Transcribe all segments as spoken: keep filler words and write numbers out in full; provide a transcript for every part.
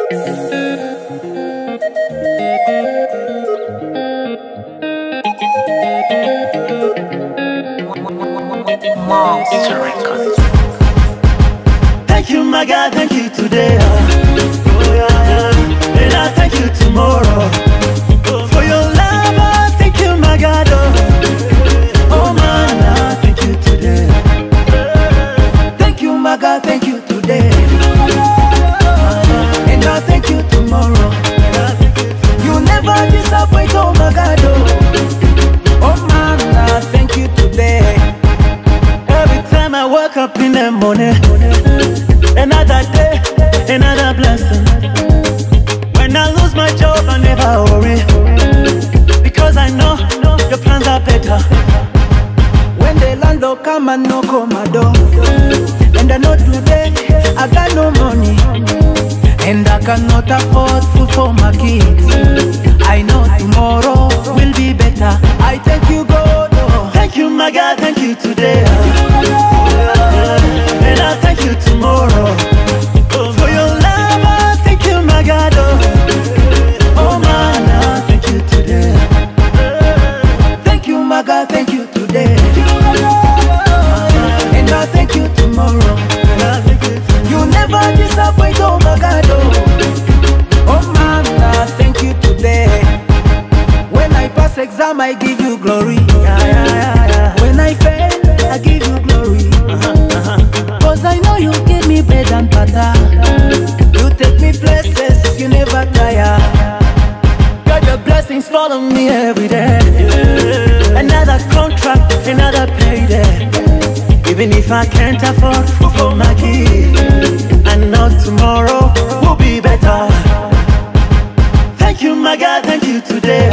Monster Records. Thank you, my God, thank you today. Oh, yeah, yeah. And I thank you tomorrow. For your love, I thank you, my God. Oh, oh man, I thank you today. Thank you, my God, thank you today. And I thank you tomorrow. You never disappoint, oh my God. Oh, oh man, I thank you today. I wake up in the morning, another day, another blessing. When I lose my job, I never worry, because I know your plans are better. When the landlord come and knock on my door, and I know today I got no money, and I cannot afford food for my kids. I know tomorrow will be better. I thank you, God. Oh. Thank you, my God, thank you today. And I thank you tomorrow. For your love, I thank you, my God. Oh man, I thank you today. Thank you, my God, thank you today. And I thank you tomorrow. You never disappoint, oh my God. Oh man, I thank you today. When I pass exam, I give you glory. When I fail, I give you glory. Cause I know you give me bread and butter. You take me places, you never tire. God, your blessings follow me every day. Another contract, another payday. Even if I can't afford food for my kids, I know tomorrow will be better. Thank you, my God, thank you today.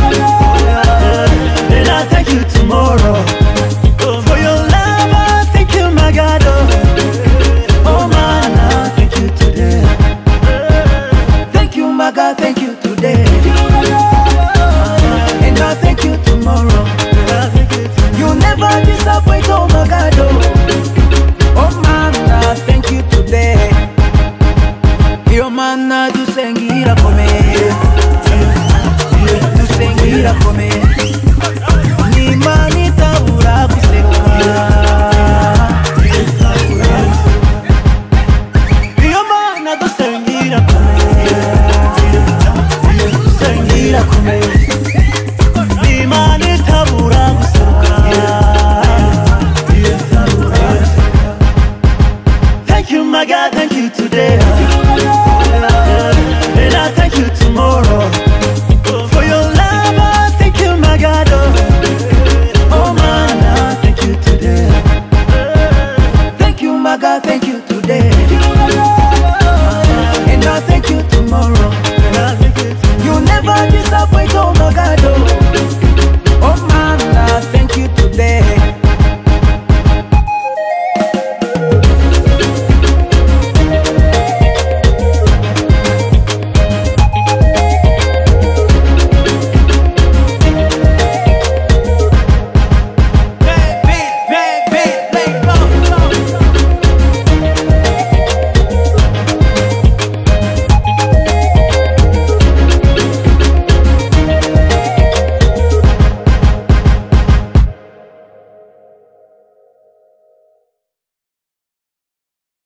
And I thank you tomorrow. For your love, I thank you, my God. Oh man, I thank you today. Thank you, my God, thank you today. And I thank you tomorrow. You never disappoint, oh my God. Oh man, I thank you today. Your man, I do sengira come.